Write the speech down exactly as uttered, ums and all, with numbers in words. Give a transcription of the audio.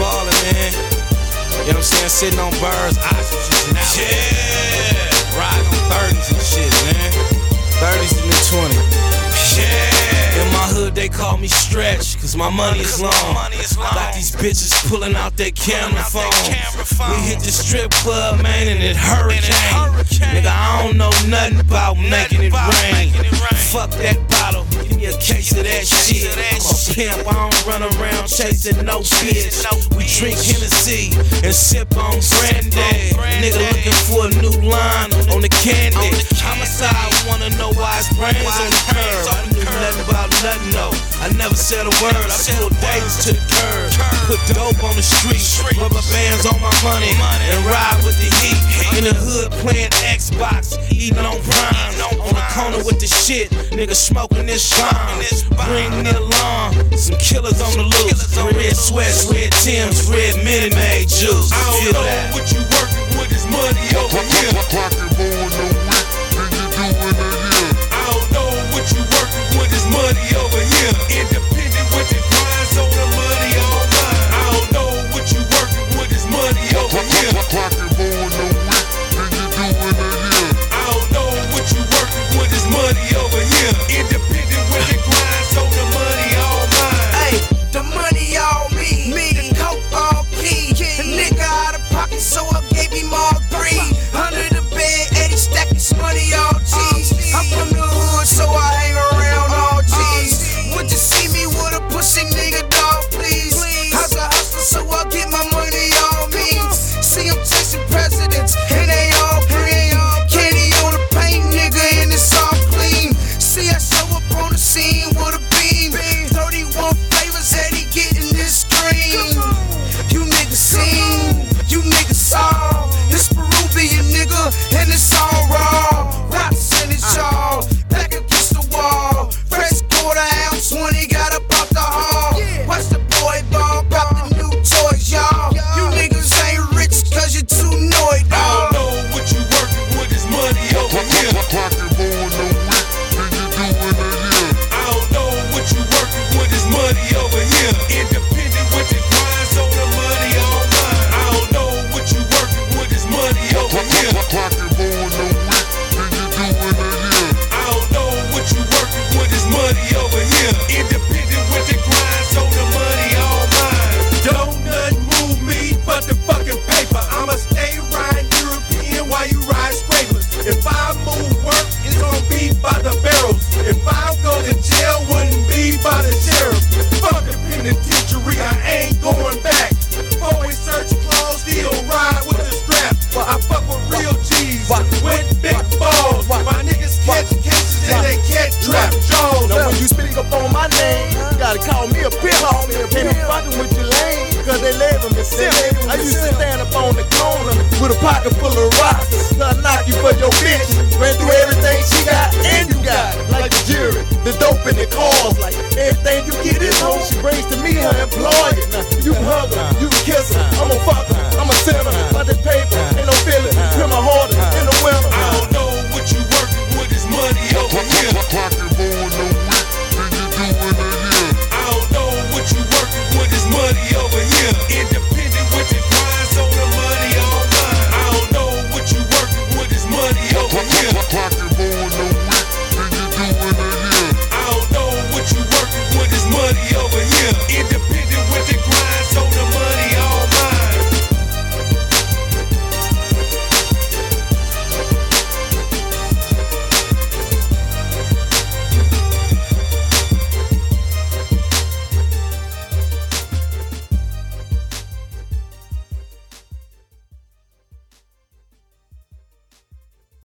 ballin', man. You know what I'm saying? Sitting on birds, ostriches, and out. Yeah. Riding on thirties and shit, man. thirties and then twenties. Yeah. In my hood, they call me Stretch, cause my money is long. I got these bitches pulling out their camera phone. We hit the strip club, man, and it hurricane. Nigga, I don't know nothing about making it rain. Fuck that bottle, give me a case of that shit. I'm a pimp, I don't run around chasing no bitch. We drink Hennessy and sip on Brandy. Nigga looking for a new line on the candy. Homicide wanna know why his brains on the curb. I knew nothing about nothing though. I never said a word. I pulled dates to the curb. Put dope on the street, rubber bands on my money, and ride with the heat. In the hood playing Xbox, eating on Prime. On the corner with the shit, nigga smoking this slime. Bring me along, some killers on the loose. Red sweats, red Timbs, red Minute Maid juice. I don't know what you working with is money over here. Pocket more no week than you do in a year. I don't know what you working with is money over here. Independent with the grind, so the money all mine. I don't know what you working with is money over here. Pocket more no week than you do in a year. I don't know what you working with is money over here. Independent with the grind, so the money all mine. Hey, the money all me, me, the coke all key. The nigga out of pocket, so I gave him all three. Under the bed, Eddie stack his money all G's. I'm from the hood, so I hang around all G's. Would you see me with a pussy nigga, dog, please? How's a hustler, so I get my money all means. See, I'm chasing presidents, and they all green. Candy on the paint, nigga, and it's all clean. See, I show up on the scene with a beam. thirty-one flavors, Eddie getting this green. You niggas seen, you niggas saw. This Peruvian nigga, and it's all raw. Rocks in his jaw, back against the wall. Fresh quarter ounce when he got up off the hall. Watch the boy ball, got the new toys, y'all. You niggas ain't rich cause you too annoyed, I don't dawg. know what you working with is money over here. Pocket more no week than you do in a year. I don't know what you working with is money over here. Independent with the grind, so the money all mine. I don't know what you working with is money over here. Pocket more no week than you do in a year. I don't know what you working with is money over here. Independent with the grind, so the money all mine. Don't nothing move me but the fucking paper. I'ma stay riding European while you ride scrapers. If I move work, it's gonna be by the barrels. If I go to jail, wouldn't be by the sheriff. Fuck the penitentiary, I ain't going back. Always search clothes, still ride with the strap. But I fuck with real G's with big balls. My niggas catch cases and they can't trap jaws. Now when you speak up on my name, you gotta call me a pimp. Can't be fucking with your lane, cause they label me simp. I used to stand up on the corner with a pocket full of rocks. I knock you for your bitch. Ran through everything she got and you got. Like the jury, the dope in the cars. Like everything you get is home, she brings to me her employer. Now you can hug her, you can kiss her, I'ma fuck her.